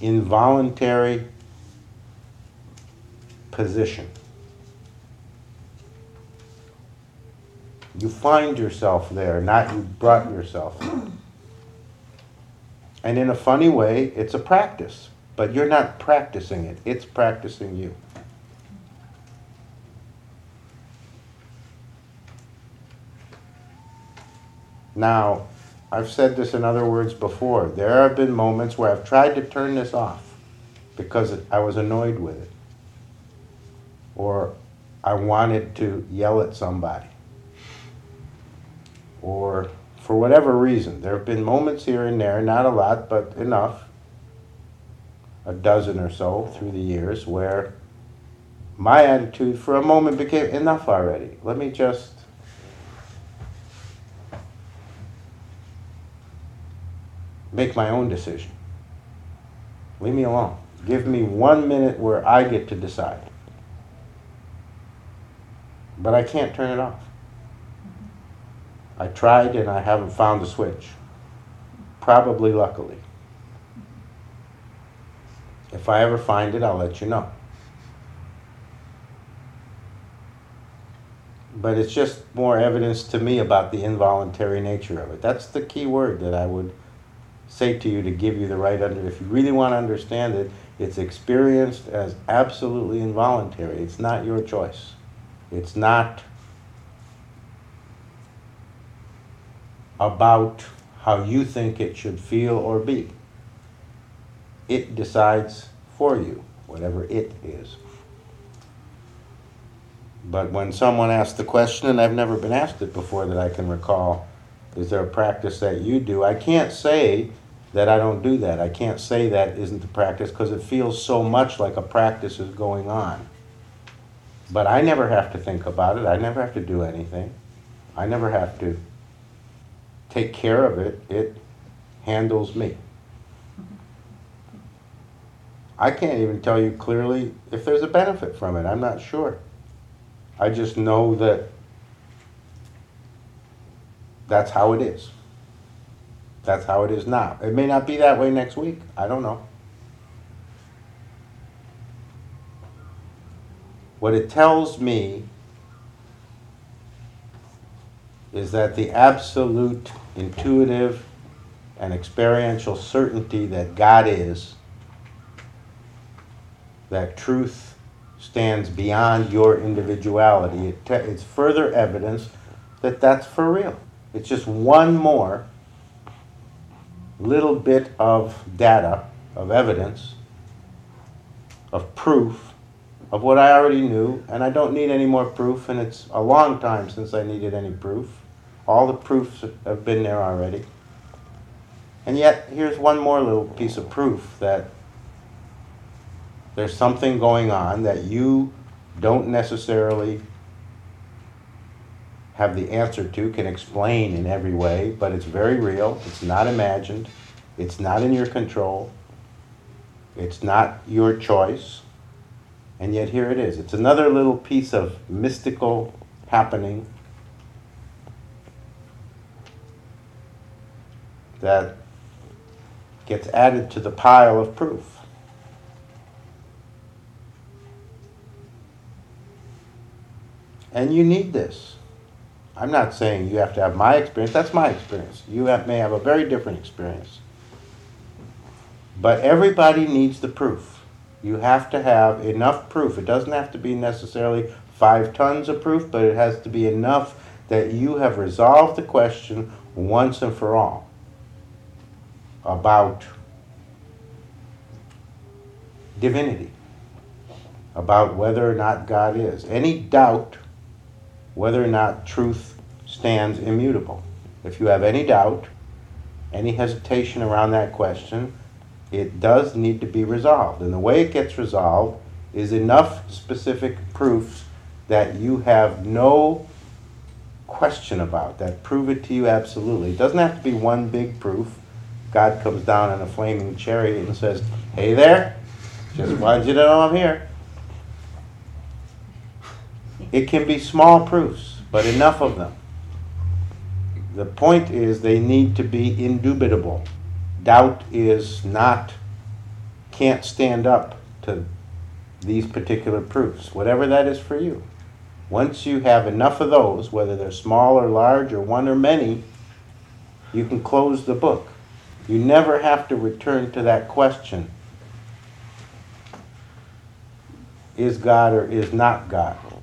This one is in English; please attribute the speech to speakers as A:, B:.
A: involuntary position. You find yourself there, not you brought yourself there. And in a funny way, it's a practice. But you're not practicing it. It's practicing you. Now, I've said this in other words before. There have been moments where I've tried to turn this off because I was annoyed with it. Or I wanted to yell at somebody. Or for whatever reason. There have been moments here and there, not a lot, but enough, a dozen or so through the years, where my attitude for a moment became enough already. Let me just make my own decision. Leave me alone. Give me 1 minute where I get to decide. But I can't turn it off. I tried and I haven't found the switch. Probably luckily. If I ever find it, I'll let you know. But it's just more evidence to me about the involuntary nature of it. That's the key word that I would say to you to give you the right if you really want to understand it, it's experienced as absolutely involuntary. It's not your choice. It's not about how you think it should feel or be. It decides for you, whatever it is. But when someone asks the question, and I've never been asked it before that I can recall, is there a practice that you do? I can't say that I don't do that. I can't say that isn't the practice because it feels so much like a practice is going on. But I never have to think about it. I never have to do anything. I never have to take care of it. It handles me. I can't even tell you clearly if there's a benefit from it. I'm not sure. I just know that that's how it is. That's how it is now. It may not be that way next week. I don't know. What it tells me is that the absolute intuitive and experiential certainty that God is, that truth stands beyond your individuality, it's further evidence that that's for real. It's just one more little bit of data, of evidence, of proof of what I already knew, and I don't need any more proof, and it's a long time since I needed any proof. All the proofs have been there already. And yet, here's one more little piece of proof that there's something going on that you don't necessarily have the answer to, can explain in every way, but it's very real. It's not imagined. It's not in your control. It's not your choice. And yet here it is. It's another little piece of mystical happening that gets added to the pile of proof. And you need this. I'm not saying you have to have my experience. That's my experience. You may have a very different experience. But everybody needs the proof. You have to have enough proof. It doesn't have to be necessarily 5 tons of proof, but it has to be enough that you have resolved the question once and for all about divinity, about whether or not God is. Any doubt whether or not truth stands immutable. If you have any doubt, any hesitation around that question, it does need to be resolved. And the way it gets resolved is enough specific proofs that you have no question about, that prove it to you absolutely. It doesn't have to be one big proof. God comes down on a flaming chariot and says, "Hey there, just wanted you to know I'm here." It can be small proofs, but enough of them. The point is they need to be indubitable. Doubt can't stand up to these particular proofs, whatever that is for you. Once you have enough of those, whether they're small or large or one or many, you can close the book. You never have to return to that question, is God or is not God?